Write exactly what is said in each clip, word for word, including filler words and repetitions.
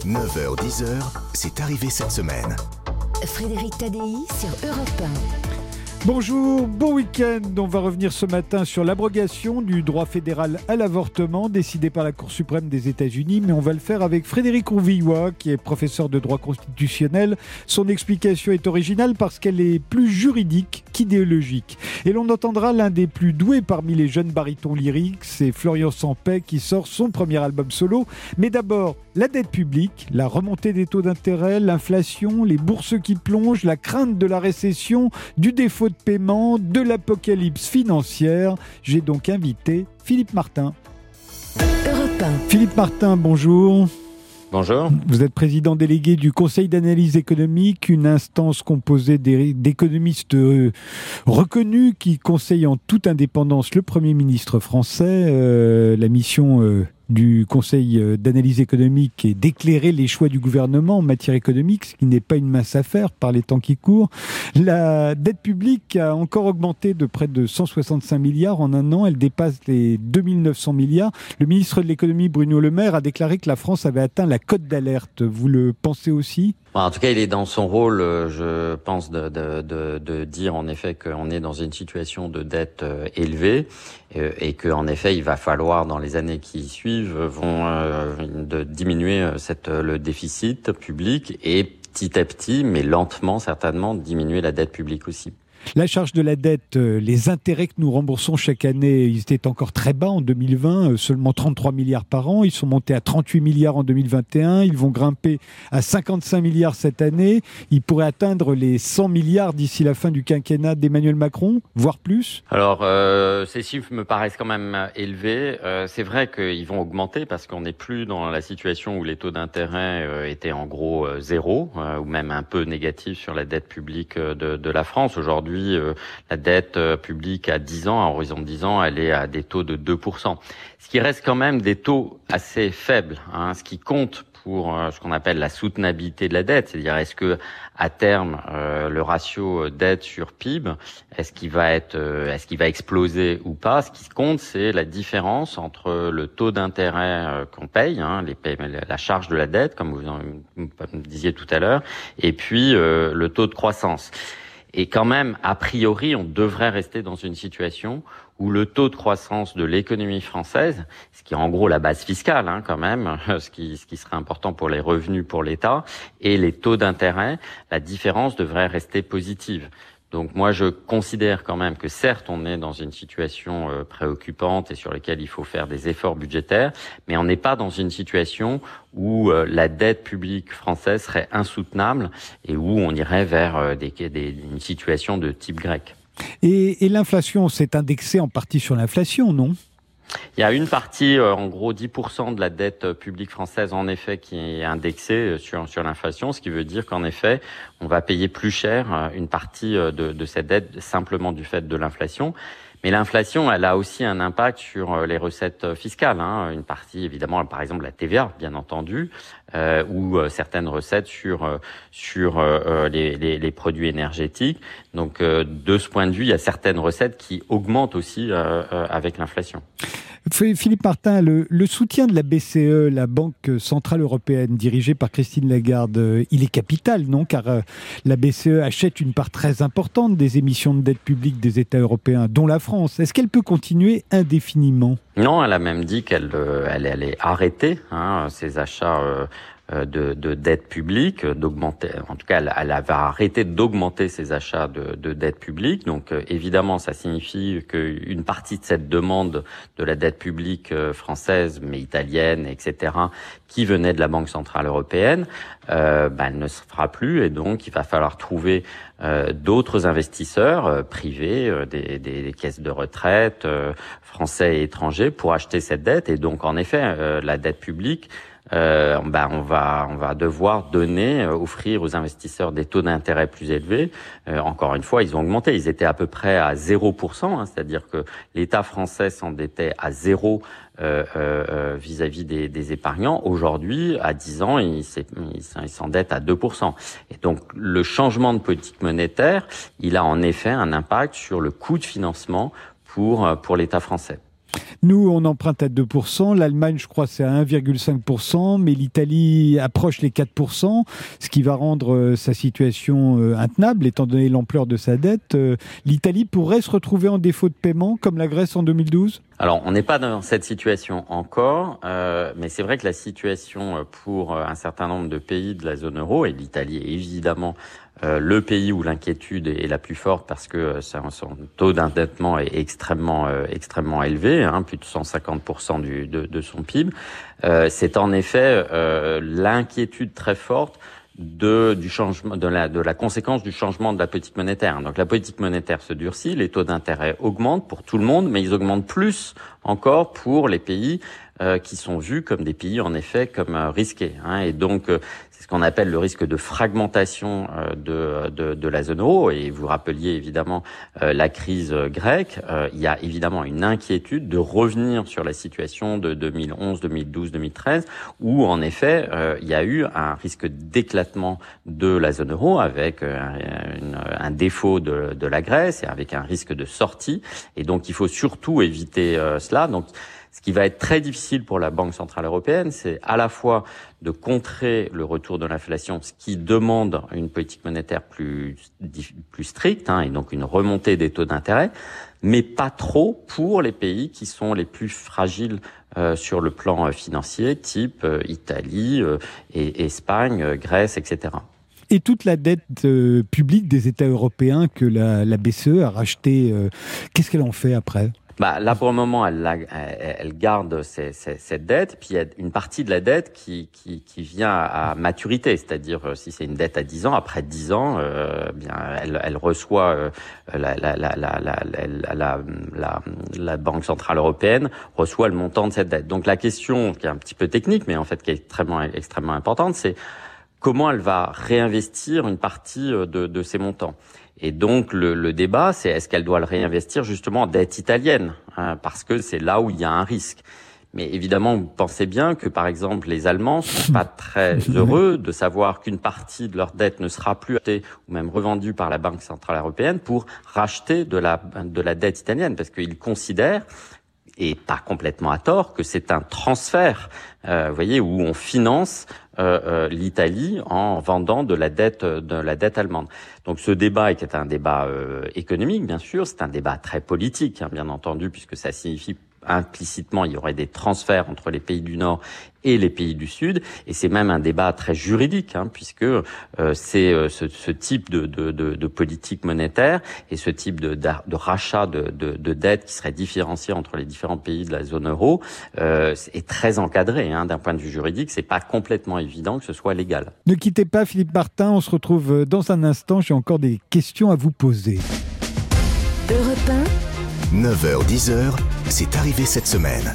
neuf heures dix heures, c'est arrivé cette semaine. Frédéric Tadei sur Europe un. Bonjour, bon week-end. On va revenir ce matin sur l'abrogation du droit fédéral à l'avortement décidé par la Cour suprême des États-Unis, mais on va le faire avec Frédéric Ourvillois, qui est professeur de droit constitutionnel. Son explication est originale parce qu'elle est plus juridique qu'idéologique. Et l'on entendra l'un des plus doués parmi les jeunes barytons lyriques, c'est Florian Sampey qui sort son premier album solo. Mais d'abord, la dette publique, la remontée des taux d'intérêt, l'inflation, les bourses qui plongent, la crainte de la récession, du défaut de paiement, de l'apocalypse financière. J'ai donc invité Philippe Martin. Europe un. Philippe Martin, bonjour. Bonjour. Vous êtes président délégué du Conseil d'analyse économique, une instance composée d'économistes reconnus qui conseillent en toute indépendance le Premier ministre français. Euh, la mission euh, du Conseil d'analyse économique est d'éclairer les choix du gouvernement en matière économique, ce qui n'est pas une mince affaire par les temps qui courent. La dette publique a encore augmenté de près de cent soixante-cinq milliards en un an. Elle dépasse les deux mille neuf cents milliards. Le ministre de l'économie, Bruno Le Maire, a déclaré que la France avait atteint la cote d'alerte. Vous le pensez aussi ? En tout cas, il est dans son rôle, je pense, de, de, de, de dire en effet qu'on est dans une situation de dette euh, élevée euh, et qu'en effet, il va falloir dans les années qui suivent vont euh, de diminuer cette, le déficit public et petit à petit, mais lentement certainement, diminuer la dette publique aussi. La charge de la dette, les intérêts que nous remboursons chaque année, ils étaient encore très bas en deux mille vingt, seulement trente-trois milliards par an. Ils sont montés à trente-huit milliards en deux mille vingt et un. Ils vont grimper à cinquante-cinq milliards cette année. Ils pourraient atteindre les cent milliards d'ici la fin du quinquennat d'Emmanuel Macron, voire plus. Alors, euh, ces chiffres me paraissent quand même élevés. Euh, c'est vrai qu'ils vont augmenter parce qu'on n'est plus dans la situation où les taux d'intérêt euh, étaient en gros euh, zéro, euh, ou même un peu négatifs sur la dette publique de, de la France. Aujourd'hui, Euh, la dette euh, publique à dix ans, à horizon de dix ans, elle est à des taux de deux pour cent. Ce qui reste quand même des taux assez faibles, hein, ce qui compte pour euh, ce qu'on appelle la soutenabilité de la dette, c'est-à-dire est-ce que à terme euh, le ratio dette sur P I B, est-ce qu'il va être, euh, est-ce qu'il va exploser ou pas? Ce qui compte, c'est la différence entre le taux d'intérêt euh, qu'on paye, hein, les paye, la charge de la dette, comme vous, en, vous me disiez tout à l'heure, et puis euh, le taux de croissance. Et quand même, a priori, on devrait rester dans une situation où le taux de croissance de l'économie française, ce qui est en gros la base fiscale, hein, quand même, ce qui, ce qui serait important pour les revenus pour l'État, et les taux d'intérêt, la différence devrait rester positive. Donc moi, je considère quand même que certes, on est dans une situation euh, préoccupante et sur laquelle il faut faire des efforts budgétaires, mais on n'est pas dans une situation où euh, la dette publique française serait insoutenable et où on irait vers euh, des, des, une situation de type grec. Et, et l'inflation, c'est indexé en partie sur l'inflation, non ? Il y a une partie, euh, en gros dix pour cent de la dette publique française, en effet, qui est indexée sur, sur l'inflation, ce qui veut dire qu'en effet, on va payer plus cher euh, une partie de, de cette dette simplement du fait de l'inflation. Mais l'inflation, elle a aussi un impact sur les recettes fiscales, hein. Une partie, évidemment, par exemple, la T V A, bien entendu, euh, ou euh, certaines recettes sur euh, sur euh, les, les, les produits énergétiques. Donc, euh, de ce point de vue, il y a certaines recettes qui augmentent aussi euh, euh, avec l'inflation. Philippe Martin, le, le soutien de la B C E, la Banque Centrale Européenne, dirigée par Christine Lagarde, il est capital, non ? Car euh, la B C E achète une part très importante des émissions de dette publique des États européens, dont la France. Est-ce qu'elle peut continuer indéfiniment ? Non, elle a même dit qu'elle euh, elle allait arrêter hein, ses achats euh, de, de dette publique, d'augmenter. En tout cas, elle, elle avait arrêté d'augmenter ses achats de, de dette publique. Donc, euh, évidemment, ça signifie qu'une partie de cette demande de la dette publique euh, française, mais italienne, et cetera, qui venait de la Banque Centrale Européenne, euh, bah, elle ne se fera plus. Et donc, il va falloir trouver euh, d'autres investisseurs euh, privés, euh, des, des, des caisses de retraite, euh, français et étrangers, pour acheter cette dette. Et donc, en effet, euh, la dette publique, Euh, bah on va on va devoir donner, euh, offrir aux investisseurs des taux d'intérêt plus élevés. Euh, encore une fois, ils ont augmenté. Ils étaient à peu près à zéro pour cent, hein, c'est-à-dire que l'État français s'endettait à zéro euh, euh, vis-à-vis des, des épargnants. Aujourd'hui, à dix ans, il, il s'endette à deux pour cent. Et donc, le changement de politique monétaire, il a en effet un impact sur le coût de financement pour pour l'État français. Nous, on emprunte à deux pour cent. L'Allemagne, je crois, c'est à un virgule cinq pour cent. Mais l'Italie approche les quatre pour cent, ce qui va rendre euh, sa situation euh, intenable, étant donné l'ampleur de sa dette. Euh, L'Italie pourrait se retrouver en défaut de paiement, comme la Grèce en deux mille douze ? Alors, on n'est pas dans cette situation encore, euh, mais c'est vrai que la situation pour un certain nombre de pays de la zone euro, et l'Italie est évidemment euh, le pays où l'inquiétude est la plus forte parce que son taux d'endettement est extrêmement euh, extrêmement élevé, hein, plus de cent cinquante pour cent du, de, de son P I B. Euh, c'est en effet euh, l'inquiétude très forte de du changement de la de la conséquence du changement de la politique monétaire. Donc la politique monétaire se durcit, les taux d'intérêt augmentent pour tout le monde, mais ils augmentent plus encore pour les pays euh, qui sont vus comme des pays en effet comme euh, risqués, hein. Et donc euh, c'est ce qu'on appelle le risque de fragmentation euh, de, de de la zone euro. Et vous rappeliez évidemment euh, la crise grecque. Euh, il y a évidemment une inquiétude de revenir sur la situation de deux mille onze, deux mille douze, deux mille treize, où en effet euh, il y a eu un risque d'éclatement de la zone euro avec euh, un, un défaut de, de la Grèce et avec un risque de sortie. Et donc il faut surtout éviter euh, cela. Donc ce qui va être très difficile pour la Banque centrale européenne, c'est à la fois de contrer le retour de l'inflation, ce qui demande une politique monétaire plus plus stricte, hein, et donc une remontée des taux d'intérêt, mais pas trop pour les pays qui sont les plus fragiles euh, sur le plan euh, financier, type euh, Italie, euh, et Espagne, euh, Grèce, et cetera. Et toute la dette euh, publique des États européens que la, la B C E a rachetée, euh, qu'est-ce qu'elle en fait après ? Bah, là, pour le moment, elle, elle, elle garde ces, ces, cette dette. Puis il y a une partie de la dette qui, qui, qui vient à maturité, c'est-à-dire si c'est une dette à dix ans, après dix ans, euh, bien, elle, elle reçoit euh, la, la, la, la, la, la, la, la, la Banque centrale européenne reçoit le montant de cette dette. Donc la question, qui est un petit peu technique, mais en fait qui est extrêmement, extrêmement importante, c'est comment elle va réinvestir une partie de, de ces montants. Et donc le, le débat, c'est est-ce qu'elle doit le réinvestir justement en dette italienne, hein, parce que c'est là où il y a un risque. Mais évidemment, vous pensez bien que par exemple les Allemands sont pas très heureux de savoir qu'une partie de leur dette ne sera plus achetée ou même revendue par la Banque centrale européenne pour racheter de la de la dette italienne, parce qu'ils considèrent, et pas complètement à tort, que c'est un transfert, euh, vous voyez, où on finance euh, euh, l'Italie en vendant de la dette de la dette allemande. Donc ce débat était un débat euh, économique, bien sûr, c'est un débat très politique, hein, bien entendu, puisque ça signifie implicitement il y aurait des transferts entre les pays du Nord et les pays du Sud, et c'est même un débat très juridique, hein, puisque euh, c'est euh, ce, ce type de, de, de, de politique monétaire et ce type de, de, de rachat de, de, de dettes qui serait différencié entre les différents pays de la zone euro euh, est très encadré, hein, d'un point de vue juridique. C'est pas complètement évident que ce soit légal. Ne quittez pas Philippe Martin, on se retrouve dans un instant. J'ai encore des questions à vous poser. Europe un. neuf heures dix, c'est arrivé cette semaine.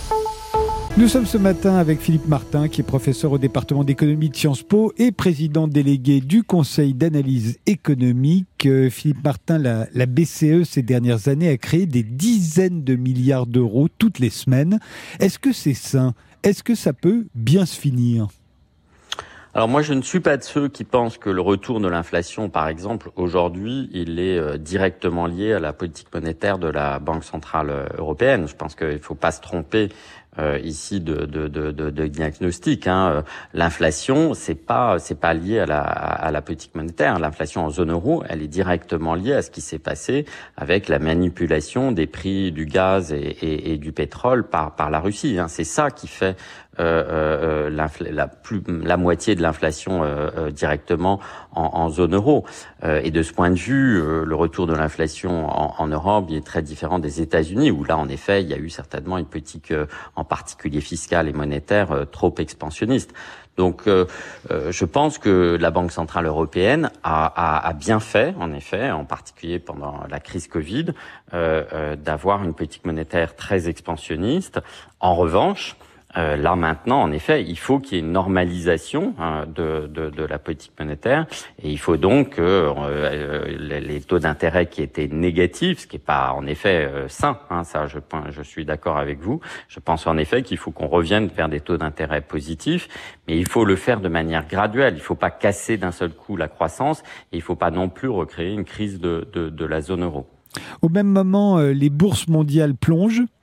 Nous sommes ce matin avec Philippe Martin, qui est professeur au département d'économie de Sciences Po et président délégué du Conseil d'analyse économique. Euh, Philippe Martin, la, la B C E ces dernières années a créé des dizaines de milliards d'euros toutes les semaines. Est-ce que c'est sain ? Est-ce que ça peut bien se finir ? Alors moi, je ne suis pas de ceux qui pensent que le retour de l'inflation, par exemple, aujourd'hui, il est euh, directement lié à la politique monétaire de la Banque centrale européenne. Je pense qu'il ne faut pas se tromper euh, ici de, de, de, de, de diagnostic. Hein. L'inflation, c'est pas c'est pas lié à la, à la politique monétaire. L'inflation en zone euro, elle est directement liée à ce qui s'est passé avec la manipulation des prix du gaz et, et, et du pétrole par par la Russie. Hein. C'est ça qui fait Euh, euh, la, plus, la moitié de l'inflation euh, euh, directement en, en zone euro. Euh, et de ce point de vue, euh, le retour de l'inflation en, en Europe il est très différent des États-Unis, où là, en effet, il y a eu certainement une politique, euh, en particulier fiscale et monétaire, euh, trop expansionniste. Donc, euh, euh, je pense que la Banque centrale européenne a, a, a bien fait, en effet, en particulier pendant la crise Covid, euh, euh, d'avoir une politique monétaire très expansionniste. En revanche, Euh, là maintenant, en effet, il faut qu'il y ait une normalisation hein, de, de, de la politique monétaire, et il faut donc que euh, les, les taux d'intérêt qui étaient négatifs, ce qui n'est pas en effet euh, sain, hein, ça je, je suis d'accord avec vous, je pense en effet qu'il faut qu'on revienne vers des taux d'intérêt positifs, mais il faut le faire de manière graduelle, il ne faut pas casser d'un seul coup la croissance, et il ne faut pas non plus recréer une crise de, de, de la zone euro. Au même moment, euh, les bourses mondiales plongent.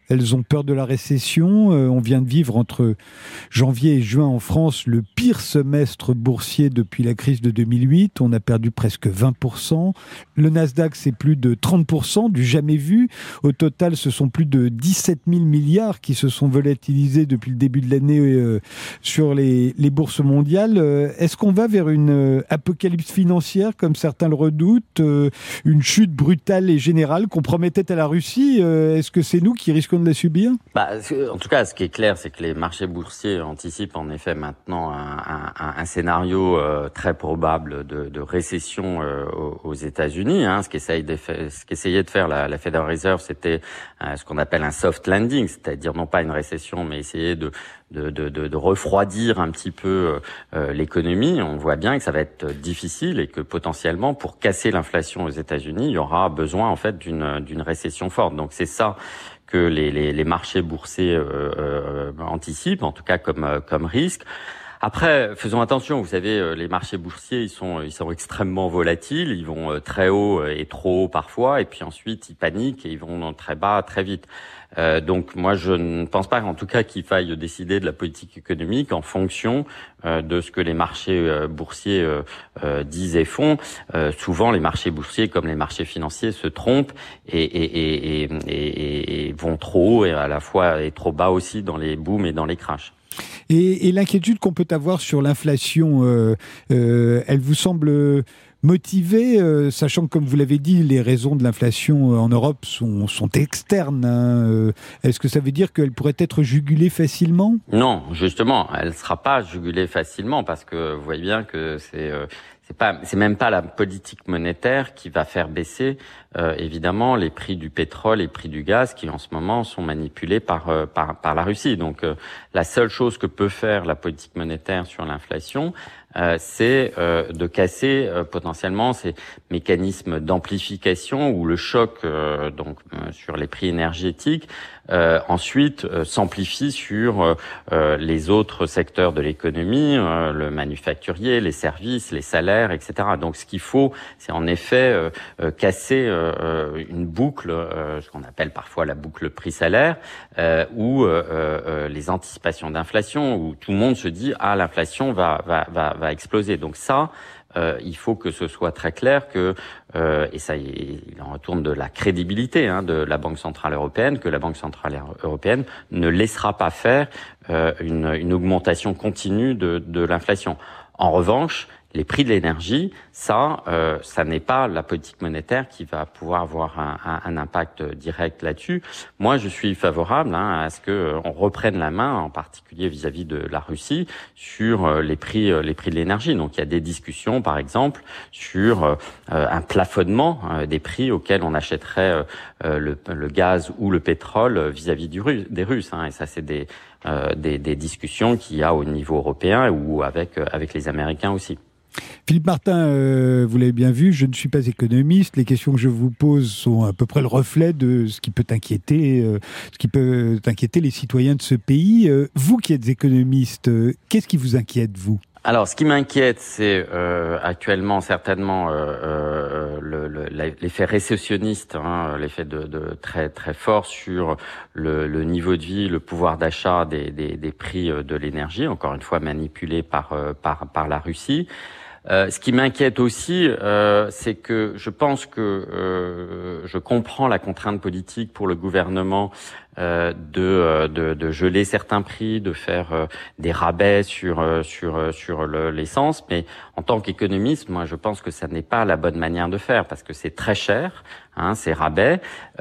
elles ont peur de la récession. Euh, on vient de vivre entre janvier et juin en France le pire semestre boursier depuis la crise de deux mille huit. On a perdu presque vingt pour cent. Le Nasdaq, c'est plus de trente pour cent, du jamais vu. Au total, ce sont plus de dix-sept mille milliards qui se sont volatilisés depuis le début de l'année euh, sur les, les bourses mondiales. Euh, est-ce qu'on va vers une euh, apocalypse financière, comme certains le redoutent, euh, une chute brutale et générale qu'on promettait à la Russie? euh, Est-ce que c'est nous qui risquons de la subir? Bah, en tout cas, ce qui est clair, c'est que les marchés boursiers anticipent en effet maintenant un, un, un scénario euh, très probable de, de récession euh, aux, aux États-Unis. Hein. Ce qu'essaye de faire, ce qu'essayait de faire la, la Federal Reserve, c'était euh, ce qu'on appelle un soft landing, c'est-à-dire non pas une récession, mais essayer de De, de, de, de refroidir un petit peu euh, l'économie. On voit bien que ça va être difficile et que potentiellement, pour casser l'inflation aux États-Unis, il y aura besoin en fait d'une d'une récession forte. Donc c'est ça que les les, les marchés boursiers euh, euh, anticipent, en tout cas comme euh, comme risque. Après, faisons attention. Vous savez, les marchés boursiers, ils sont, ils sont extrêmement volatiles. Ils vont très haut et trop haut parfois, et puis ensuite ils paniquent et ils vont très bas très vite. Euh, donc moi, je ne pense pas, en tout cas, qu'il faille décider de la politique économique en fonction euh, de ce que les marchés euh, boursiers euh, euh, disent et font. Euh, souvent, les marchés boursiers, comme les marchés financiers, se trompent et, et, et, et, et, et vont trop haut et à la fois et trop bas aussi dans les booms et dans les crashs. Et, et l'inquiétude qu'on peut avoir sur l'inflation, euh, euh, elle vous semble motivée, euh, sachant que, comme vous l'avez dit, les raisons de l'inflation en Europe sont, sont externes. Hein. Est-ce que ça veut dire qu'elle pourrait être jugulée facilement? Non, justement, elle ne sera pas jugulée facilement parce que vous voyez bien que c'est... Euh, C'est pas, c'est même pas la politique monétaire qui va faire baisser euh, évidemment les prix du pétrole et les prix du gaz qui en ce moment sont manipulés par euh, par, par la Russie. Donc euh, la seule chose que peut faire la politique monétaire sur l'inflation, euh, c'est euh, de casser euh, potentiellement ces mécanismes d'amplification où le choc euh, donc euh, sur les prix énergétiques euh, ensuite euh, s'amplifie sur euh, les autres secteurs de l'économie, euh, le manufacturier, les services, les salaires, et cetera. Donc, ce qu'il faut, c'est en effet euh, euh, casser euh, une boucle, euh, ce qu'on appelle parfois la boucle prix-salaire, euh, où euh, euh, les anticipations d'inflation, où tout le monde se dit ah l'inflation va va va va exploser. Donc ça, euh, il faut que ce soit très clair que euh, et ça il en retourne de la crédibilité hein, de la Banque centrale européenne, que la Banque centrale européenne ne laissera pas faire euh, une, une augmentation continue de, de l'inflation. En revanche, les prix de l'énergie, ça, euh, ça n'est pas la politique monétaire qui va pouvoir avoir un, un, un impact direct là-dessus. Moi, je suis favorable hein, à ce que euh, on reprenne la main, en particulier vis-à-vis de la Russie, sur euh, les prix, euh, les prix de l'énergie. Donc, il y a des discussions, par exemple, sur euh, un plafonnement euh, des prix auxquels on achèterait euh, le, le gaz ou le pétrole vis-à-vis du Russe, des Russes. Hein, et ça, c'est des, euh, des, des discussions qu'il y a au niveau européen ou avec, avec les Américains aussi. Philippe Martin, euh, vous l'avez bien vu, je ne suis pas économiste. Les questions que je vous pose sont à peu près le reflet de ce qui peut inquiéter, euh, ce qui peut inquiéter les citoyens de ce pays. Euh, vous qui êtes économiste, euh, qu'est-ce qui vous inquiète, vous ? Alors, ce qui m'inquiète, c'est euh, actuellement certainement euh, euh, le, le, l'effet récessionniste, hein, l'effet de, de très très fort sur le, le niveau de vie, le pouvoir d'achat des, des, des prix de l'énergie, encore une fois manipulé par par par la Russie. Euh, ce qui m'inquiète aussi, euh, c'est que je pense que euh, je comprends la contrainte politique pour le gouvernement euh, de, de de geler certains prix, de faire euh, des rabais sur sur sur le, l'essence, mais en tant qu'économiste, moi je pense que ça n'est pas la bonne manière de faire parce que c'est très cher, hein, ces rabais,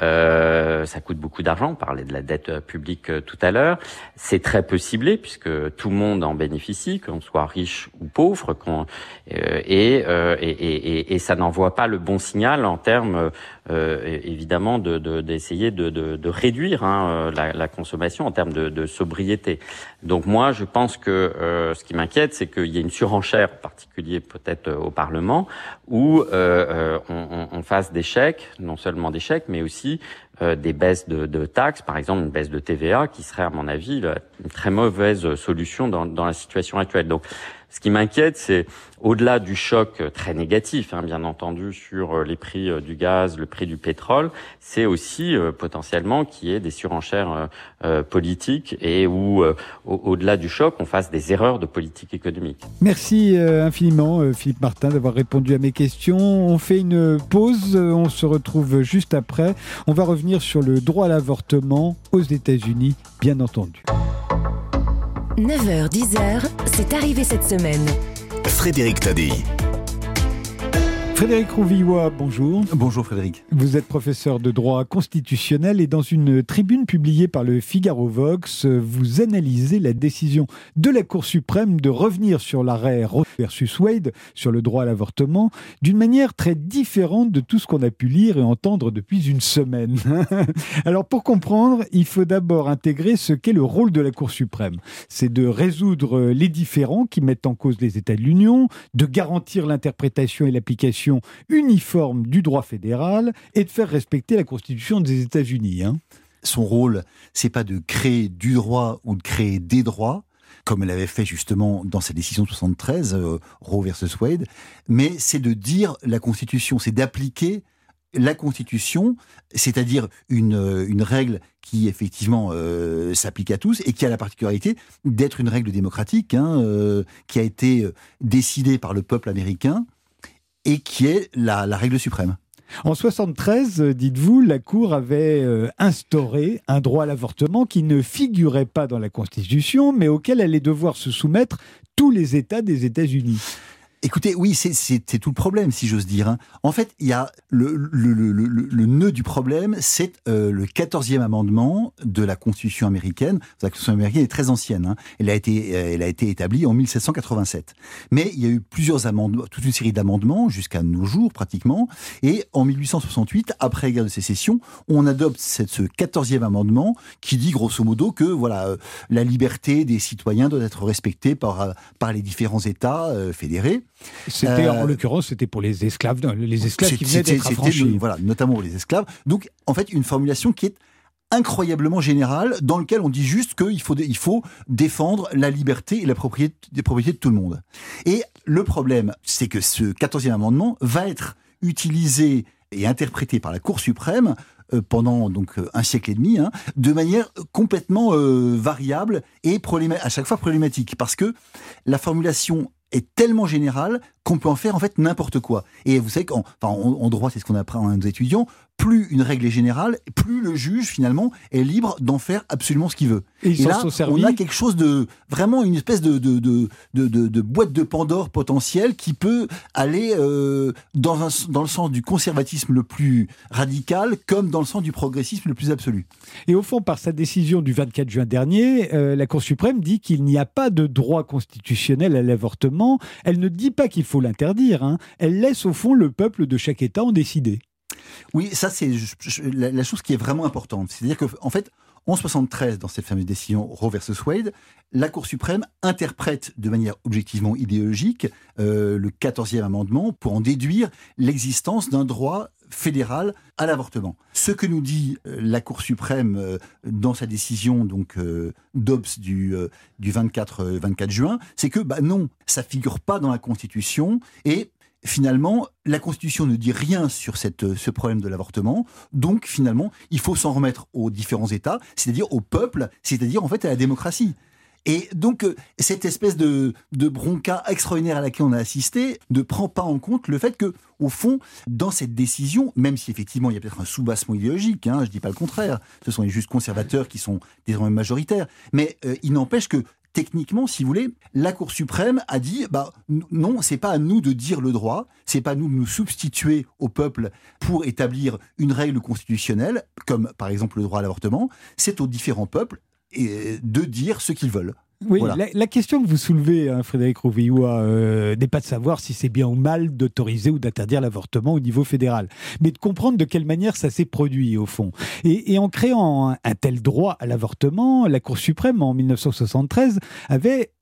euh, ça coûte beaucoup d'argent. On parlait de la dette publique euh, tout à l'heure, c'est très peu ciblé puisque tout le monde en bénéficie, qu'on soit riche ou pauvre, qu'on euh, et, euh, et, et et ça n'envoie pas le bon signal en termes euh, évidemment de, de d'essayer de, de de réduire hein, la, la consommation en termes de, de sobriété. Donc moi je pense que euh, ce qui m'inquiète, c'est qu'il y ait une surenchère, en particulier peut-être au Parlement, où euh, on, on fasse des chèques, non seulement des chèques, mais aussi euh, des baisses de, de taxes, par exemple une baisse de T V A, qui serait à mon avis la, une très mauvaise solution dans, dans la situation actuelle. Donc, ce qui m'inquiète, c'est au-delà du choc très négatif, hein, bien entendu, sur les prix du gaz, le prix du pétrole, c'est aussi euh, potentiellement qu'il y ait des surenchères euh, euh, politiques et où, euh, au- au-delà du choc, on fasse des erreurs de politique économique. Merci euh, infiniment, euh, Philippe Martin, d'avoir répondu à mes questions. On fait une pause, euh, on se retrouve juste après. On va revenir sur le droit à l'avortement aux États-Unis, bien entendu. neuf heures dix heures, c'est arrivé cette semaine. Frédéric Tadei. Frédéric Rouvillois, bonjour. Bonjour Frédéric. Vous êtes professeur de droit constitutionnel et dans une tribune publiée par le Figaro Vox, vous analysez la décision de la Cour suprême de revenir sur l'arrêt Roe versus Wade sur le droit à l'avortement d'une manière très différente de tout ce qu'on a pu lire et entendre depuis une semaine. Alors pour comprendre, il faut d'abord intégrer ce qu'est le rôle de la Cour suprême. C'est de résoudre les différends qui mettent en cause les États de l'Union, de garantir l'interprétation et l'application uniforme du droit fédéral et de faire respecter la Constitution des États-Unis. Hein. Son rôle, c'est pas de créer du droit ou de créer des droits, comme elle avait fait justement dans sa décision soixante-treize, euh, Roe versus Wade, mais c'est de dire la Constitution, c'est d'appliquer la Constitution, c'est-à-dire une, une règle qui effectivement euh, s'applique à tous et qui a la particularité d'être une règle démocratique, hein, euh, qui a été décidée par le peuple américain, et qui est la, la règle suprême. En soixante-treize, dites-vous, la Cour avait euh, instauré un droit à l'avortement qui ne figurait pas dans la Constitution, mais auquel allaient devoir se soumettre tous les États des États-Unis. Écoutez, oui, c'est, c'est, c'est tout le problème, si j'ose dire. Hein. En fait, il y a le, le, le, le, le nœud du problème, c'est euh, le quatorzième amendement de la Constitution américaine. La Constitution américaine est très ancienne. Hein. Elle a été, euh, elle a été établie en mille sept cent quatre-vingt-sept. Mais il y a eu plusieurs amendements, toute une série d'amendements jusqu'à nos jours pratiquement. Et en mille huit cent soixante-huit, après la guerre de sécession, on adopte cette, ce quatorzième amendement qui dit grosso modo que voilà, euh, la liberté des citoyens doit être respectée par par les différents États euh, fédérés. C'était, euh, en l'occurrence, c'était pour les esclaves, les esclaves qui venaient c'était, d'être c'était, affranchis. Voilà, notamment pour les esclaves. Donc, en fait, une formulation qui est incroyablement générale, dans laquelle on dit juste qu'il faut, il faut défendre la liberté et la propriété, les propriétés de tout le monde. Et le problème, c'est que ce quatorzième amendement va être utilisé et interprété par la Cour suprême euh, pendant donc un siècle et demi, hein, de manière complètement euh, variable et probléma- à chaque fois problématique, parce que la formulation est tellement générale qu'on peut en faire en fait n'importe quoi. Et vous savez qu'en enfin, en, en droit, c'est ce qu'on apprend à nos étudiants, plus une règle est générale, plus le juge finalement est libre d'en faire absolument ce qu'il veut. Et, ils Et s'en là, sont servis. on a quelque chose de vraiment une espèce de de de de, de, de boîte de Pandore potentielle qui peut aller euh, dans un dans le sens du conservatisme le plus radical, comme dans le sens du progressisme le plus absolu. Et au fond, par sa décision du vingt-quatre juin dernier, euh, la Cour suprême dit qu'il n'y a pas de droit constitutionnel à l'avortement. Elle ne dit pas qu'il faut l'interdire. Hein. Elle laisse au fond le peuple de chaque État en décider. Oui, ça c'est je, je, la, la chose qui est vraiment importante. C'est-à-dire que en fait, en soixante-treize, dans cette fameuse décision Roe versus Wade, la Cour suprême interprète de manière objectivement idéologique euh, le quatorzième amendement pour en déduire l'existence d'un droit fédéral à l'avortement. Ce que nous dit euh, la Cour suprême euh, dans sa décision donc euh, Dobbs du, euh, du vingt-quatre, euh, vingt-quatre juin, c'est que bah, non, ça figure pas dans la Constitution et finalement, la Constitution ne dit rien sur cette, ce problème de l'avortement. Donc, finalement, il faut s'en remettre aux différents États, c'est-à-dire au peuple, c'est-à-dire, en fait, à la démocratie. Et donc, cette espèce de, de bronca extraordinaire à laquelle on a assisté ne prend pas en compte le fait que, au fond, dans cette décision, même si effectivement il y a peut-être un soubassement idéologique, hein, je ne dis pas le contraire, ce sont les juges conservateurs qui sont désormais majoritaires, mais euh, il n'empêche que techniquement, si vous voulez, la Cour suprême a dit bah, non, c'est pas à nous de dire le droit, c'est pas à nous de nous substituer au peuple pour établir une règle constitutionnelle, comme par exemple le droit à l'avortement, c'est aux différents peuples de dire ce qu'ils veulent. Oui, voilà. la, la question que vous soulevez, hein, Frédéric Rouvillois, euh, n'est pas de savoir si c'est bien ou mal d'autoriser ou d'interdire l'avortement au niveau fédéral, mais de comprendre de quelle manière ça s'est produit, au fond. Et, et en créant un, un tel droit à l'avortement, la Cour suprême, en mille neuf cent soixante-treize, avait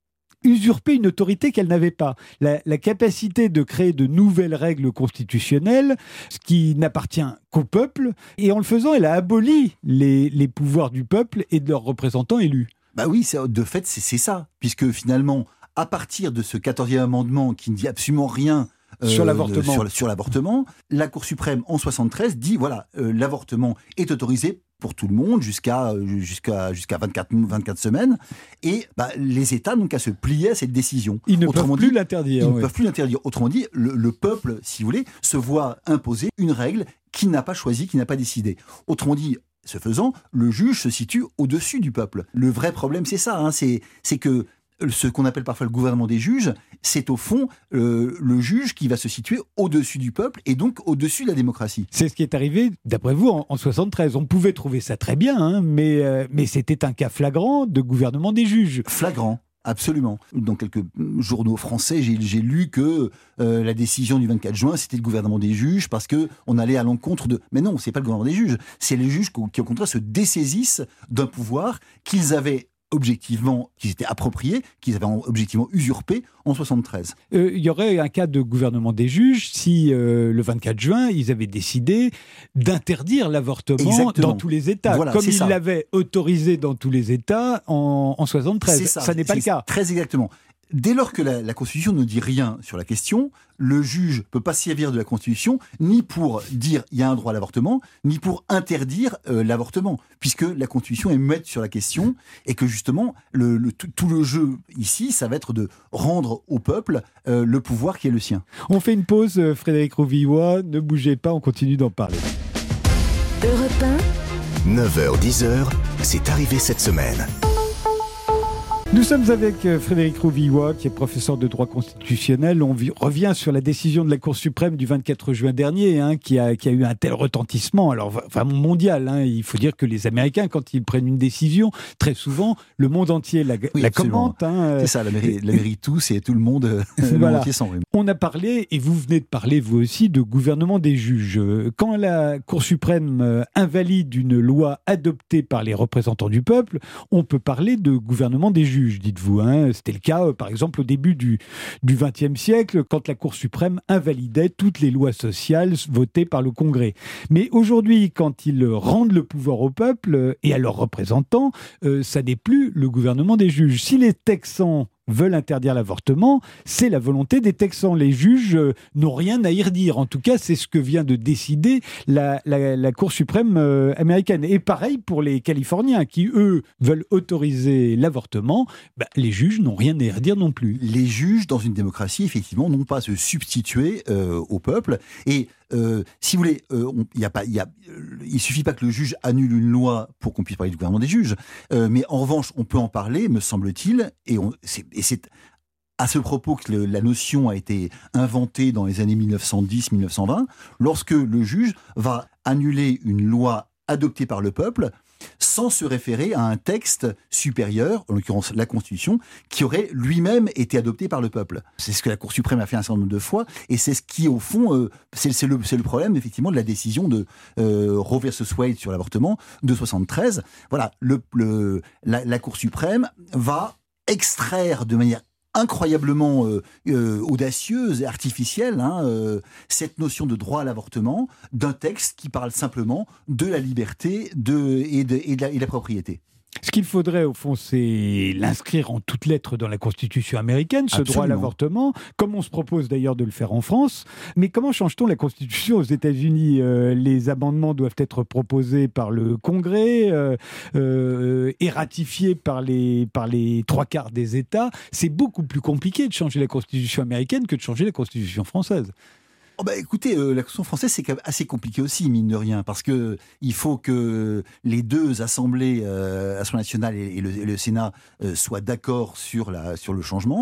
usurpé une autorité qu'elle n'avait pas. La, la capacité de créer de nouvelles règles constitutionnelles, ce qui n'appartient qu'au peuple. Et en le faisant, elle a aboli les, les pouvoirs du peuple et de leurs représentants élus. Bah oui, c'est, de fait, c'est, c'est ça. Puisque finalement, à partir de ce quatorzième amendement qui ne dit absolument rien Euh, sur l'avortement. Sur, sur l'avortement. La Cour suprême, en soixante-treize, dit, voilà, euh, l'avortement est autorisé pour tout le monde jusqu'à, jusqu'à, jusqu'à vingt-quatre, vingt-quatre semaines. Et bah, les États n'ont qu'à se plier à cette décision. Ils ne Autrement peuvent plus dit, l'interdire. Ils oui. ne peuvent plus l'interdire. Autrement dit, le, le peuple, si vous voulez, se voit imposer une règle qu'il n'a pas choisie, qu'il n'a pas décidée. Autrement dit, ce faisant, le juge se situe au-dessus du peuple. Le vrai problème, c'est ça. Hein, c'est, c'est que ce qu'on appelle parfois le gouvernement des juges, c'est au fond euh, le juge qui va se situer au-dessus du peuple et donc au-dessus de la démocratie. C'est ce qui est arrivé, d'après vous, en, en soixante-treize. On pouvait trouver ça très bien, hein, mais, euh, mais c'était un cas flagrant de gouvernement des juges. Flagrant. Absolument. Dans quelques journaux français, j'ai, j'ai lu que euh, la décision du vingt-quatre juin, c'était le gouvernement des juges parce que on allait à l'encontre de... Mais non, c'est pas le gouvernement des juges. C'est les juges qui, au contraire, se dessaisissent d'un pouvoir qu'ils avaient objectivement, qu'ils étaient appropriés, qu'ils avaient objectivement usurpé en soixante-treize. Euh, il y aurait un cas de gouvernement des juges si euh, le vingt-quatre juin, ils avaient décidé d'interdire l'avortement Exactement. dans tous les États, Voilà, comme ils ça. l'avaient autorisé dans tous les États en, en soixante-treize. C'est ça, ça n'est pas c'est le cas. Très exactement. Dès lors que la, la Constitution ne dit rien sur la question, le juge ne peut pas se servir de la Constitution ni pour dire il y a un droit à l'avortement, ni pour interdire euh, l'avortement, puisque la Constitution est muette sur la question et que justement, le, le, tout, tout le jeu ici, ça va être de rendre au peuple euh, le pouvoir qui est le sien. On fait une pause, Frédéric Rouvillois, ne bougez pas, on continue d'en parler. Europe un, neuf heures dix, c'est arrivé cette semaine. Nous sommes avec Frédéric Rouvillois, qui est professeur de droit constitutionnel. On vi- revient sur la décision de la Cour suprême du vingt-quatre juin dernier, hein, qui, a, qui a eu un tel retentissement, alors vraiment mondial. Hein. Il faut dire que les Américains, quand ils prennent une décision, très souvent, le monde entier la, Oui, la absolument. commente. Hein. C'est ça, l'Amérique, l'Amérique tous et tout le monde, euh, le Voilà. monde entier s'en rhume. On a parlé, et vous venez de parler vous aussi, de gouvernement des juges. Quand la Cour suprême invalide une loi adoptée par les représentants du peuple, on peut parler de gouvernement des juges, dites-vous. Hein. C'était le cas, par exemple, au début du vingtième siècle, quand la Cour suprême invalidait toutes les lois sociales votées par le Congrès. Mais aujourd'hui, quand ils rendent le pouvoir au peuple et à leurs représentants, euh, ça n'est plus le gouvernement des juges. Si les Texans veulent interdire l'avortement, c'est la volonté des Texans. Les juges euh, n'ont rien à y redire. En tout cas, c'est ce que vient de décider la, la, la Cour suprême euh, américaine. Et pareil pour les Californiens, qui, eux, veulent autoriser l'avortement. Bah, les juges n'ont rien à y redire non plus. Les juges, dans une démocratie, effectivement, n'ont pas à se substituer euh, au peuple. Et euh, si vous voulez, euh, on, y a pas, y a, euh, il suffit pas que le juge annule une loi pour qu'on puisse parler du gouvernement des juges. Euh, mais en revanche, on peut en parler, me semble-t-il, et, on, c'est, et c'est à ce propos que le, la notion a été inventée dans les années mille neuf cent dix mille neuf cent vingt, lorsque le juge va annuler une loi adoptée par le peuple sans se référer à un texte supérieur, en l'occurrence la Constitution, qui aurait lui-même été adopté par le peuple. C'est ce que la Cour suprême a fait un certain nombre de fois, et c'est ce qui, au fond, euh, c'est, c'est, le, c'est le problème, effectivement, de la décision de euh, Roe versus Wade sur l'avortement de soixante-treize. Voilà, le, le, la, la Cour suprême va extraire de manière incroyablement euh, euh, audacieuse et artificielle, hein, euh, cette notion de droit à l'avortement d'un texte qui parle simplement de la liberté de, et, de, et, de la, et de la propriété. Ce qu'il faudrait, au fond, c'est l'inscrire en toutes lettres dans la Constitution américaine, ce Absolument. droit à l'avortement, comme on se propose d'ailleurs de le faire en France. Mais comment change-t-on la Constitution aux États-Unis ? euh, Les amendements doivent être proposés par le Congrès euh, euh, et ratifiés par les, par les trois quarts des États. C'est beaucoup plus compliqué de changer la Constitution américaine que de changer la Constitution française. Oh bah écoutez, euh, la Constitution française, c'est quand même assez compliqué aussi, mine de rien, parce que il faut que les deux assemblées, euh, l'Assemblée nationale et, et, le, et le Sénat, euh, soient d'accord sur, la, sur le changement.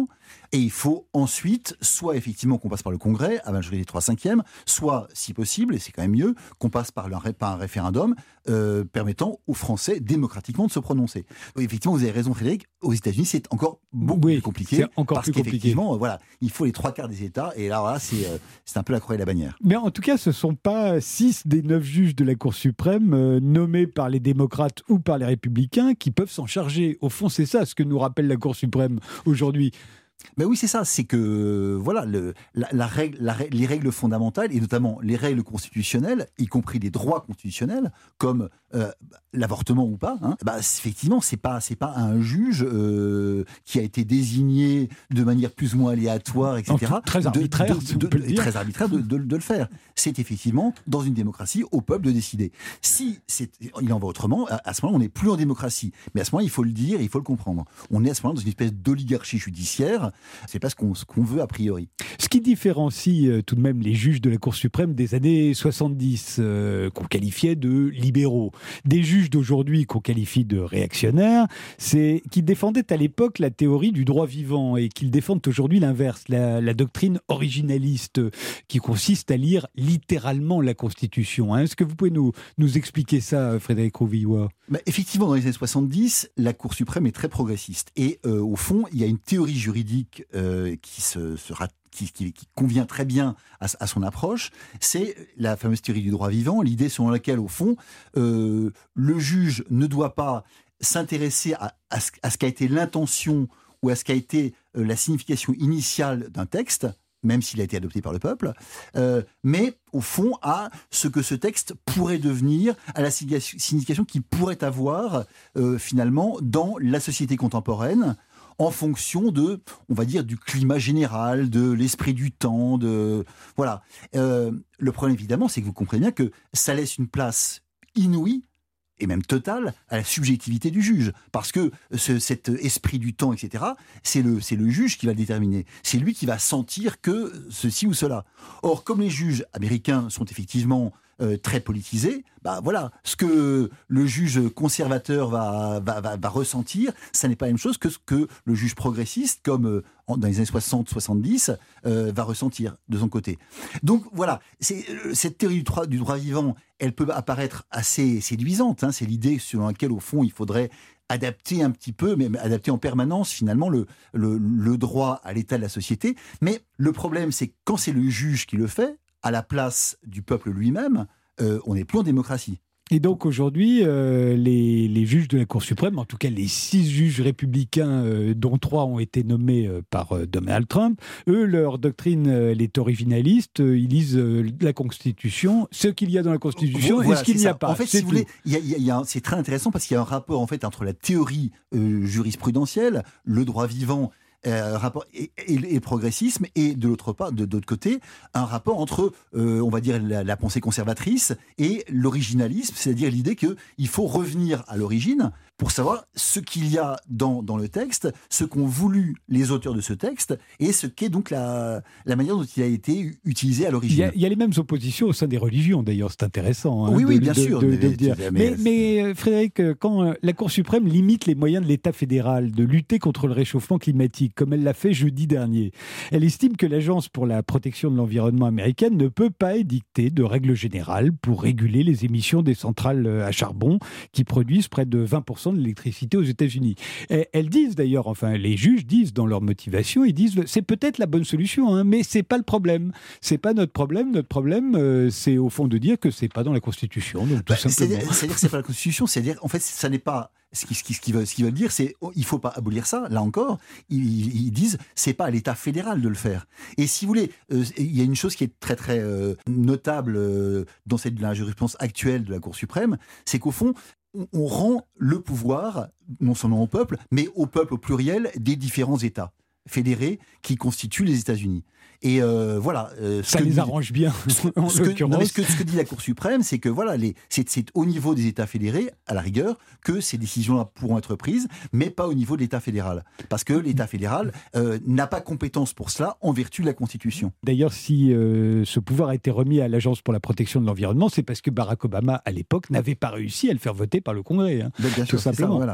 Et il faut ensuite, soit effectivement qu'on passe par le Congrès, à majorité trois cinquièmes, soit, si possible, et c'est quand même mieux, qu'on passe par, le, par un référendum euh, permettant aux Français démocratiquement de se prononcer. Oui, effectivement, vous avez raison Frédéric, aux États-Unis c'est encore beaucoup oui, plus compliqué. C'est encore parce plus compliqué. qu'effectivement, euh, voilà, il faut les trois quarts des États, et là, voilà, c'est, euh, c'est un peu la croix et la bannière. Mais en tout cas, ce ne sont pas six des neuf juges de la Cour suprême euh, nommés par les démocrates ou par les républicains qui peuvent s'en charger. Au fond, c'est ça ce que nous rappelle la Cour suprême aujourd'hui. Ben oui, c'est ça. C'est que voilà, le, la, la règle, la, les règles fondamentales, et notamment les règles constitutionnelles, y compris les droits constitutionnels, comme euh, l'avortement ou pas, hein, bah, effectivement, c'est pas, c'est pas un juge euh, qui a été désigné de manière plus ou moins aléatoire, et cetera. Donc, très arbitraire, de, de, si on de, peut le de, dire. Très arbitraire de, de, de le faire. C'est effectivement, dans une démocratie, au peuple de décider. Si c'est, il en va autrement, à, à ce moment-là, on n'est plus en démocratie. Mais à ce moment-là, il faut le dire et il faut le comprendre. On est à ce moment-là dans une espèce d'oligarchie judiciaire. C'est pas ce qu'on, ce qu'on veut a priori. Ce qui différencie euh, tout de même les juges de la Cour suprême des années soixante-dix, euh, qu'on qualifiait de libéraux, des juges d'aujourd'hui qu'on qualifie de réactionnaires, c'est qu'ils défendaient à l'époque la théorie du droit vivant et qu'ils défendent aujourd'hui l'inverse, la, la doctrine originaliste qui consiste à lire littéralement la Constitution. Hein. Est-ce que vous pouvez nous, nous expliquer ça, Frédéric Rouvillois ? Bah, effectivement, dans les années soixante-dix, la Cour suprême est très progressiste. Et euh, au fond, il y a une théorie juridique euh, qui, se, se, qui, qui, qui convient très bien à, à son approche. C'est la fameuse théorie du droit vivant, l'idée selon laquelle, au fond, euh, le juge ne doit pas s'intéresser à, à, ce, à ce qu'a été l'intention ou à ce qu'a été euh, la signification initiale d'un texte, même s'il a été adopté par le peuple, euh, mais au fond à ce que ce texte pourrait devenir, à la signification qu'il pourrait avoir euh, finalement dans la société contemporaine, en fonction de, on va dire, du climat général, de l'esprit du temps, de voilà. Euh, le problème évidemment, c'est que vous comprenez bien que ça laisse une place inouïe et même totale à la subjectivité du juge. Parce que ce, cet esprit du temps, et cetera, c'est le, c'est le juge qui va le déterminer. C'est lui qui va sentir que ceci ou cela. Or, comme les juges américains sont effectivement euh, très politisés, bah voilà, ce que le juge conservateur va, va, va, va ressentir, ça n'est pas la même chose que ce que le juge progressiste, comme euh, dans les années soixante soixante-dix, euh, va ressentir de son côté. Donc voilà, c'est, cette théorie du droit, du droit vivant, elle peut apparaître assez séduisante. Hein, c'est l'idée selon laquelle, au fond, il faudrait adapter un petit peu, mais adapter en permanence, finalement, le, le, le droit à l'état de la société. Mais le problème, c'est que quand c'est le juge qui le fait, à la place du peuple lui-même, euh, on n'est plus en démocratie. Et donc aujourd'hui, euh, les, les juges de la Cour suprême, en tout cas les six juges républicains, euh, dont trois ont été nommés euh, par euh, Donald Trump, eux, leur doctrine, euh, elle est originaliste, euh, ils lisent euh, la Constitution, ce qu'il y a dans la Constitution voilà, et ce qu'il n'y a ça. pas. En fait, c'est si vous voulez, y a, y a, y a un, c'est très intéressant parce qu'il y a un rapport en fait entre la théorie euh, jurisprudentielle, le droit vivant, Euh, rapport et, et, et le progressisme, et de l'autre part, de, de l'autre côté, un rapport entre, euh, on va dire, la, la pensée conservatrice et l'originalisme, c'est-à-dire l'idée qu'il faut revenir à l'origine pour savoir ce qu'il y a dans, dans le texte, ce qu'ont voulu les auteurs de ce texte, et ce qu'est donc la, la manière dont il a été utilisé à l'origine. Il y a, il y a les mêmes oppositions au sein des religions, d'ailleurs, c'est intéressant. Hein, oui, de, oui, bien de, sûr. De, de, mais, de dire. Mais, mais, mais Frédéric, quand la Cour suprême limite les moyens de l'État fédéral de lutter contre le réchauffement climatique, comme elle l'a fait jeudi dernier, elle estime que l'Agence pour la protection de l'environnement américaine ne peut pas édicter de règles générales pour réguler les émissions des centrales à charbon qui produisent près de vingt pour cent de l'électricité aux États-Unis. Et elles disent d'ailleurs, enfin les juges disent dans leur motivation, ils disent c'est peut-être la bonne solution, hein, mais c'est pas le problème. C'est pas notre problème. Notre problème, euh, c'est au fond de dire que c'est pas dans la Constitution. Donc tout bah, simplement. C'est-à-dire, c'est-à-dire que c'est pas la Constitution. C'est-à-dire, en fait, ça n'est pas. Ce qu'ils, ce qu'ils, ce qu'ils veulent, ce qu'ils veulent dire, c'est oh, il faut pas abolir ça. Là encore, ils, ils disent c'est pas à l'État fédéral de le faire. Et si vous voulez, euh, il y a une chose qui est très très euh, notable euh, dans cette la jurisprudence actuelle de la Cour suprême, c'est qu'au fond, on, on rend le pouvoir non seulement au peuple, mais au peuple au pluriel des différents États fédérés qui constituent les États-Unis. Et euh, voilà. Euh, ça les dit, arrange bien. En ce, que, non, mais ce, que, ce que dit la Cour suprême, c'est que voilà, les, c'est, c'est au niveau des États fédérés, à la rigueur, que ces décisions-là pourront être prises, mais pas au niveau de l'État fédéral. Parce que l'État fédéral euh, n'a pas compétence pour cela en vertu de la Constitution. D'ailleurs, si euh, ce pouvoir a été remis à l'Agence pour la protection de l'environnement, c'est parce que Barack Obama, à l'époque, n'avait pas réussi à le faire voter par le Congrès. Hein, bien tout sûr, simplement. C'est ça, voilà.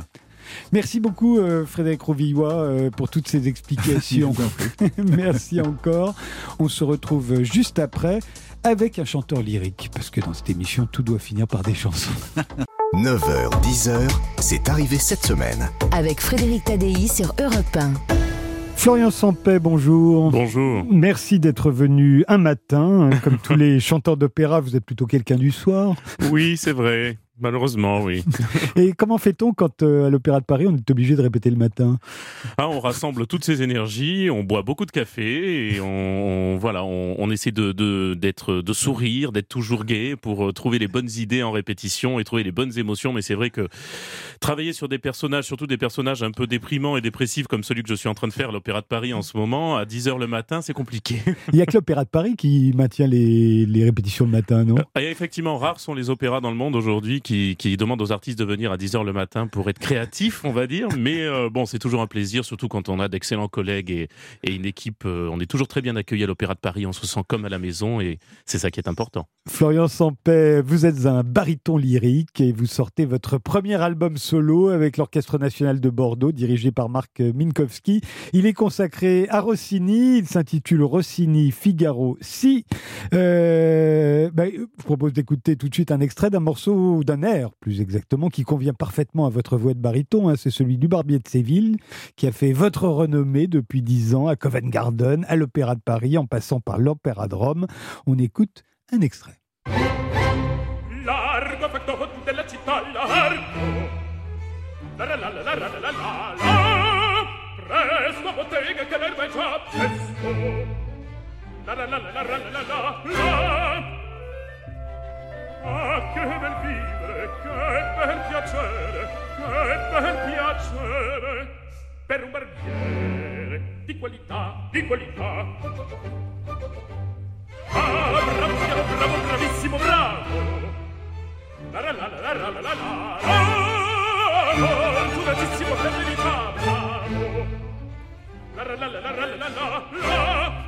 Merci beaucoup euh, Frédéric Rouvillois euh, pour toutes ces explications. Merci encore. On se retrouve juste après avec un chanteur lyrique, parce que dans cette émission, tout doit finir par des chansons. neuf heures, dix heures, c'est arrivé cette semaine. Avec Frédéric Tadei sur Europe un. Florian Sampey, bonjour. Bonjour. Merci d'être venu un matin. Comme tous les chanteurs d'opéra, vous êtes plutôt quelqu'un du soir. Oui, c'est vrai. Malheureusement, oui. Et comment fait-on quand, euh, à l'Opéra de Paris, on est obligé de répéter le matin ? Ah, on rassemble toutes ces énergies, on boit beaucoup de café et on, on voilà, on, on essaie de, de, d'être, de sourire, d'être toujours gai pour trouver les bonnes idées en répétition et trouver les bonnes émotions. Mais c'est vrai que travailler sur des personnages, surtout des personnages un peu déprimants et dépressifs comme celui que je suis en train de faire à l'Opéra de Paris en ce moment, à dix heures le matin, c'est compliqué. Il n'y a que l'Opéra de Paris qui maintient les, les répétitions le matin, non ? Et effectivement, rares sont les opéras dans le monde aujourd'hui qui, qui demandent aux artistes de venir à dix heures le matin pour être créatifs, on va dire. Mais euh, bon, c'est toujours un plaisir, surtout quand on a d'excellents collègues et, et une équipe. Euh, on est toujours très bien accueillis à l'Opéra de Paris, on se sent comme à la maison et c'est ça qui est important. Florian Sampey, vous êtes un baryton lyrique et vous sortez votre premier album solo avec l'Orchestre National de Bordeaux, dirigé par Marc Minkowski. Il est consacré à Rossini, il s'intitule Rossini Figaro Si. Euh, ben, je vous propose d'écouter tout de suite un extrait d'un morceau, d'un air plus exactement, qui convient parfaitement à votre voix de baryton. Hein, c'est celui du Barbier de Séville, qui a fait votre renommée depuis dix ans à Covent Garden, à l'Opéra de Paris, en passant par l'Opéra de Rome. On écoute un extrait. Largo factor della città largo. La la la la la la la la. Presto bottega che l'erba è già presto. La la la la la la la la. Ah, che bel vivere, che bel piacere, che bel piacere per un barbiere di qualità, di qualità. Ah, bravo, bravo, bravo, bravissimo, bravo. La la la la la la la la. Ah, fortunatissimo per verità, bravo. La la la la la la la la.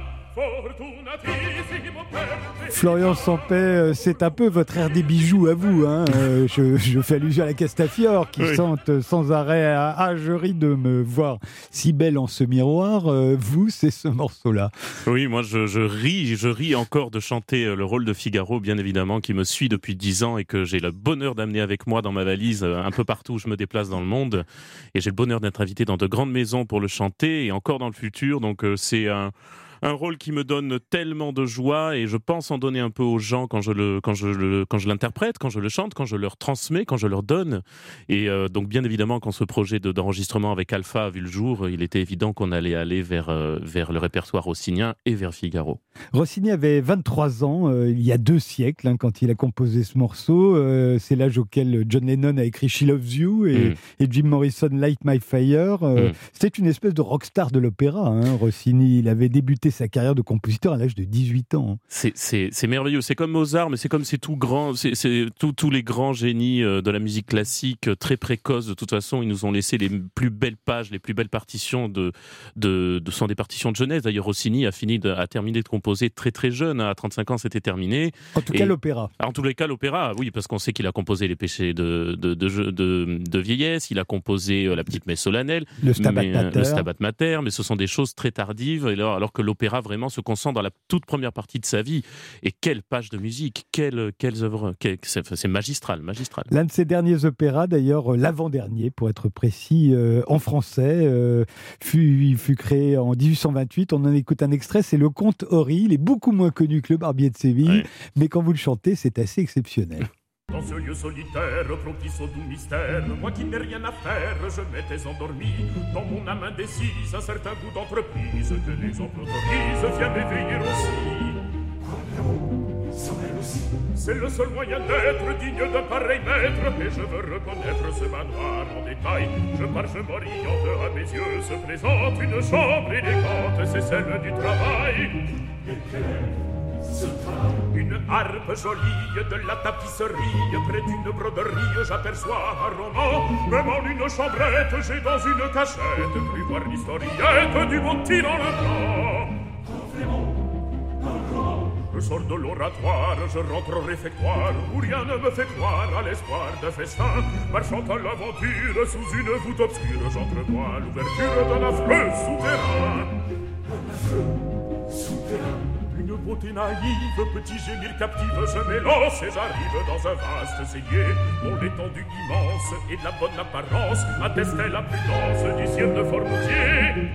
Florian Sampey, c'est un peu votre air des bijoux à vous. Hein. Euh, je, je fais allusion à la Castafiore qui oui. Chante sans arrêt à ah, je ris de me voir si belle en ce miroir. Euh, vous, c'est ce morceau-là. Oui, moi je, je ris, je ris encore de chanter le rôle de Figaro, bien évidemment, qui me suit depuis dix ans et que j'ai le bonheur d'amener avec moi dans ma valise un peu partout où je me déplace dans le monde. Et j'ai le bonheur d'être invité dans de grandes maisons pour le chanter et encore dans le futur. Donc euh, c'est un... Un rôle qui me donne tellement de joie et je pense en donner un peu aux gens quand je le, quand je le, quand je l'interprète, quand je le chante, quand je leur transmets, quand je leur donne. Et euh, donc bien évidemment, quand ce projet de, d'enregistrement avec Alpha a vu le jour, il était évident qu'on allait aller vers, euh, vers le répertoire rossinien et vers Figaro. Rossini avait vingt-trois ans, euh, il y a deux siècles, hein, quand il a composé ce morceau. Euh, c'est l'âge auquel John Lennon a écrit She Loves You et, mm. et Jim Morrison Light My Fire. Euh, mm. C'était une espèce de rockstar de l'opéra, hein, Rossini. Il avait débuté sa carrière de compositeur à l'âge de dix-huit ans. C'est, c'est, c'est merveilleux. C'est comme Mozart, mais c'est comme c'est tout grand. C'est, c'est tout, tous les grands génies de la musique classique, très précoces. De toute façon, ils nous ont laissé les plus belles pages, les plus belles partitions de, de, de sont des partitions de jeunesse. D'ailleurs, Rossini a fini, de, a terminé de composer très très jeune. À trente-cinq ans, c'était terminé. En tout Et, cas, l'opéra. En tous les cas, l'opéra, oui, parce qu'on sait qu'il a composé les péchés de, de, de, de, de, de vieillesse. Il a composé euh, la petite messe solennelle, le Stabat mais, Mater. Le Stabat Mater, mais ce sont des choses très tardives. Alors, alors que l'opéra vraiment se concentre dans la toute première partie de sa vie. Et quelle page de musique, quelle, quelles œuvres, quelle, c'est, c'est magistral, magistral. L'un de ses derniers opéras, d'ailleurs, l'avant-dernier, pour être précis, euh, en français, euh, fut, il fut créé en dix-huit cent vingt-huit. On en écoute un extrait, c'est Le Comte Horry. Il est beaucoup moins connu que le Barbier de Séville, ouais. Mais quand vous le chantez, c'est assez exceptionnel. Dans ce lieu solitaire, propice au doux mystère, moi qui n'ai rien à faire, je m'étais endormi. Dans mon âme indécise, un certain goût d'entreprise que l'exemple autorise vient m'éveiller aussi. C'est le seul moyen d'être digne d'un pareil maître, et je veux reconnaître ce manoir en détail. Je parchemin oriente à mes yeux se présente une chambre élégante, c'est celle du travail. Et une harpe jolie, de la tapisserie, près d'une broderie, j'aperçois un roman. Même en une chambrette, j'ai dans une cachette cru voir l'historiette du Monty dans le blanc. Je sors de l'oratoire, je rentre au réfectoire, où rien ne me fait croire à l'espoir d'un festin. Marchant à l'aventure sous une voûte obscure, j'entrevois l'ouverture d'un affreux souterrain. Un affreux souterrain. Une beauté naïve, petit gémir captive, je m'élance et j'arrive dans un vaste cellier, dont l'étendue immense et de la bonne apparence attestait la prudence du ciel de Formoutier.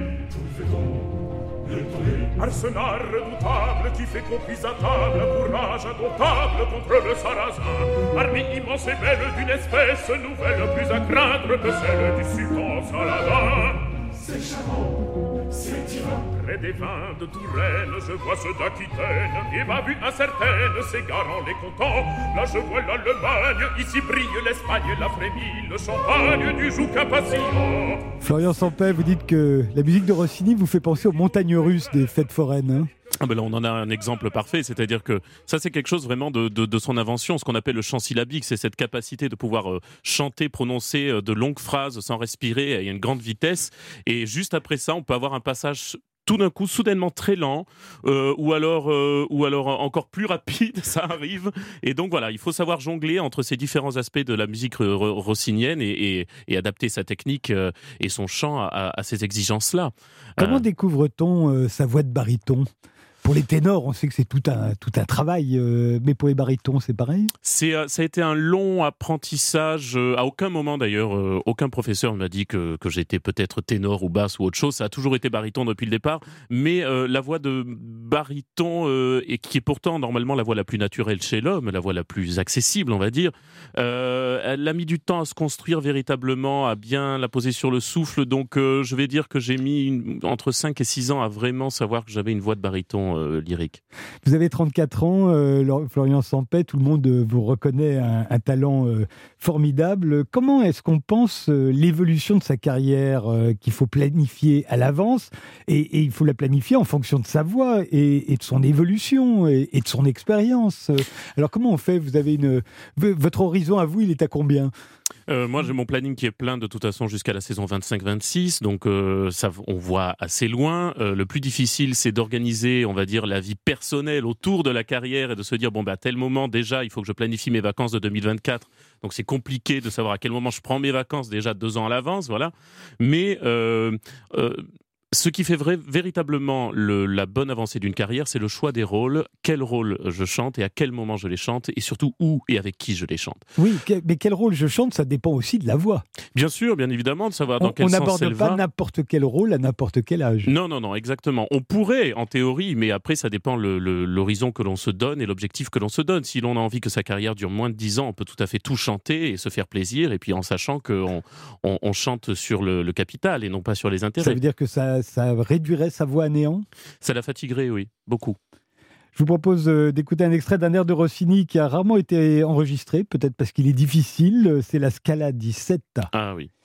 Arsenal redoutable qui fait qu'on puise à table, courage indomptable contre le sarrasin, armée immense et belle d'une espèce nouvelle, plus à craindre que celle du sultan Saladin. C'est charmant, c'est tyran. Près des vins de Touraine, je vois ceux d'Aquitaine, et ma vue incertaine s'égarant les contents. Là je vois l'Allemagne, ici brille l'Espagne, la frémille, le champagne du joug impatient. Florian Sampey, vous dites que la musique de Rossini vous fait penser aux montagnes russes des fêtes foraines, hein? Ah ben là, on en a un exemple parfait, c'est-à-dire que ça, c'est quelque chose vraiment de, de, de son invention, ce qu'on appelle le chant syllabique, c'est cette capacité de pouvoir euh, chanter, prononcer euh, de longues phrases sans respirer à une grande vitesse, et juste après ça, on peut avoir un passage tout d'un coup, soudainement très lent, euh, ou alors, euh, ou alors encore plus rapide, ça arrive. Et donc voilà, il faut savoir jongler entre ces différents aspects de la musique rossinienne et, et, et adapter sa technique euh, et son chant à, à ces exigences-là. Comment Euh, découvre-t-on euh, sa voix de baryton ? Pour les ténors, on sait que c'est tout un, tout un travail, euh, mais pour les barytons, c'est pareil ? C'est, euh, ça a été un long apprentissage. Euh, à aucun moment, d'ailleurs, euh, aucun professeur ne m'a dit que, que j'étais peut-être ténor ou basse ou autre chose. Ça a toujours été baryton depuis le départ. Mais euh, la voix de baryton, euh, et qui est pourtant normalement la voix la plus naturelle chez l'homme, la voix la plus accessible, on va dire, euh, elle a mis du temps à se construire véritablement, à bien la poser sur le souffle. Donc, euh, je vais dire que j'ai mis une, entre cinq et six ans à vraiment savoir que j'avais une voix de baryton Euh, lyrique. Vous avez trente-quatre ans, euh, Florian Sampey, tout le monde euh, vous reconnaît un, un talent euh, formidable. Comment est-ce qu'on pense euh, l'évolution de sa carrière euh, qu'il faut planifier à l'avance et, et il faut la planifier en fonction de sa voix et, et de son évolution et, et de son expérience. Alors comment on fait ? Vous avez une votre horizon à vous, il est à combien ? Euh, moi, j'ai mon planning qui est plein de toute façon jusqu'à la saison vingt-cinq vingt-six, donc euh, ça, on voit assez loin. Euh, le plus difficile, c'est d'organiser, on va dire, la vie personnelle autour de la carrière et de se dire, bon, bah, à tel moment, déjà, il faut que je planifie mes vacances de deux mille vingt-quatre. Donc, c'est compliqué de savoir à quel moment je prends mes vacances, déjà deux ans à l'avance, voilà. Mais euh, euh, ce qui fait vrai, véritablement le, la bonne avancée d'une carrière, c'est le choix des rôles, quel rôle je chante et à quel moment je les chante, et surtout où et avec qui je les chante. Oui, mais quel rôle je chante, ça dépend aussi de la voix. Bien sûr, bien évidemment, de savoir dans on, quel on sens n'aborde elle pas va. n'importe quel rôle à n'importe quel âge. Non, non, non, exactement. On pourrait, en théorie, mais après, ça dépend le, le, l'horizon que l'on se donne et l'objectif que l'on se donne. Si l'on a envie que sa carrière dure moins de dix ans, on peut tout à fait tout chanter et se faire plaisir, et puis en sachant qu'on on, on chante sur le, le capital et non pas sur les intérêts. Ça veut dire que ça, ça réduirait sa voix à néant ? Ça la fatiguerait, oui, beaucoup. Je vous propose d'écouter un extrait d'un air de Rossini qui a rarement été enregistré, peut-être parce qu'il est difficile, c'est la Scala di Setta. Ah oui.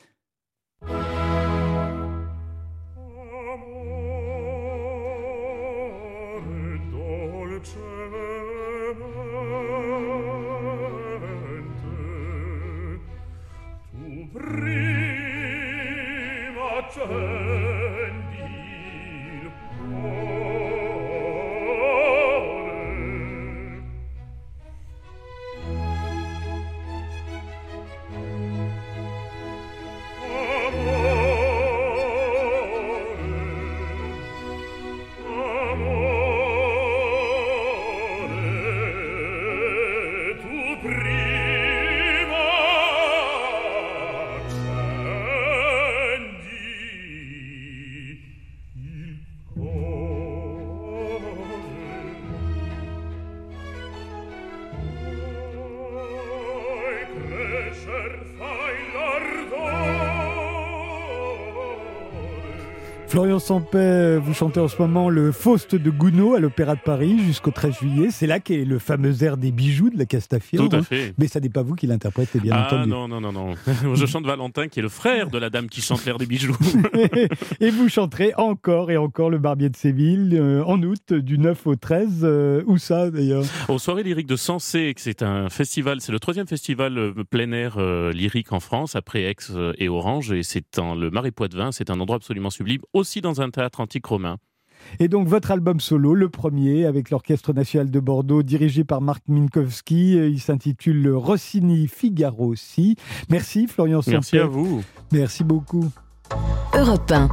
Florian Sampey, vous chantez en ce moment le Faust de Gounod à l'Opéra de Paris jusqu'au treize juillet. C'est là qu'est le fameux air des bijoux de la Castafiore. Tout à hein. fait. Mais ça n'est pas vous qui l'interprétez, bien ah, entendu. non, non, non, non. Je chante Valentin, qui est le frère de la dame qui chante l'air des bijoux. Et vous chanterez encore et encore le Barbier de Séville euh, en août, du neuf au treize. Euh, où ça, d'ailleurs ? Aux Soirées lyriques de Sensé, c'est un festival, c'est le troisième festival euh, plein air euh, lyrique en France, après Aix euh, et Orange, et c'est dans le Marais Poitevin, c'est un endroit absolument sublime, aussi dans un théâtre antique romain. Et donc votre album solo, le premier, avec l'Orchestre National de Bordeaux, dirigé par Marc Minkowski. Il s'intitule Rossini Figaro Si. Merci Florian Sompet. Merci à vous. Merci beaucoup. Europe un.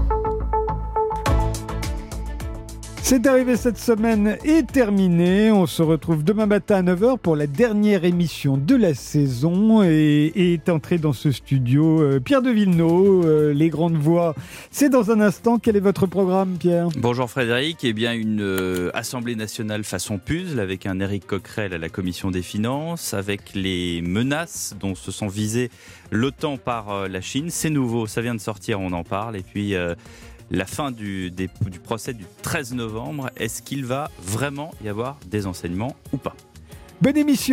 C'est arrivé cette semaine est terminé. On se retrouve demain matin à neuf heures pour la dernière émission de la saison. Et, et est entré dans ce studio euh, Pierre de Villeneuve, euh, Les Grandes Voix. C'est dans un instant. Quel est votre programme, Pierre ? Bonjour Frédéric. Eh bien, une euh, Assemblée nationale façon puzzle avec un Éric Coquerel à la Commission des finances, avec les menaces dont se sont visées l'OTAN par euh, la Chine. C'est nouveau, ça vient de sortir, on en parle. Et puis... Euh, La fin du, des, du procès du treize novembre, est-ce qu'il va vraiment y avoir des enseignements ou pas ? Bonne émission !